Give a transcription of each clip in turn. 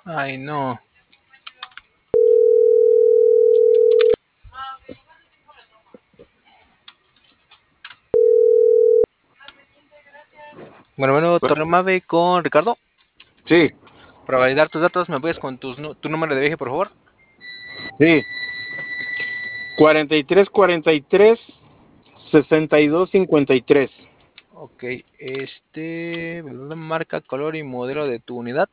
Ay, no. Bueno, Torremave con Ricardo. Sí, Para validar tus datos, ¿me puedes con tu número de viaje, por favor? sí. 43 62 53. Ok, marca, color y modelo de tu unidad.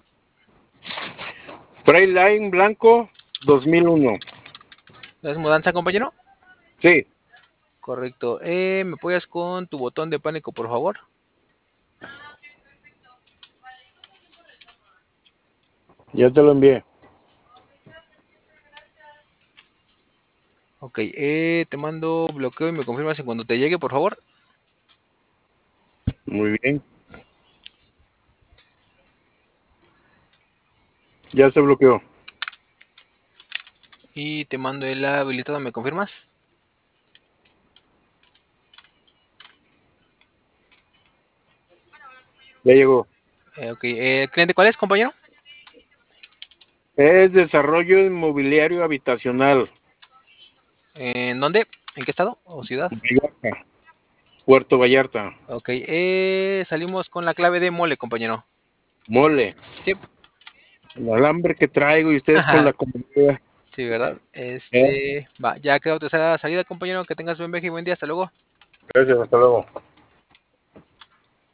Line blanco 2001. ¿Es mudanza, compañero? Sí, Correcto. ¿Me apoyas con tu botón de pánico, por favor? ya te lo envié. Ok, te mando bloqueo y me confirmas en cuando te llegue, por favor. Muy bien. Ya se bloqueó. Y te mando el habilitado, ¿me confirmas? Ya llegó. Ok, ¿cliente cuál es, compañero? Es desarrollo inmobiliario habitacional. ¿En dónde? ¿En qué estado o ciudad? Vallarta, Puerto Vallarta. Ok, salimos con la clave de mole, compañero. Mole. Sí, El alambre que traigo y ustedes con la comunidad. sí, ¿verdad? ¿Eh? Va, ya quedó tu salida, compañero. Que tengas buen viaje y buen día. Hasta luego. Gracias, hasta luego.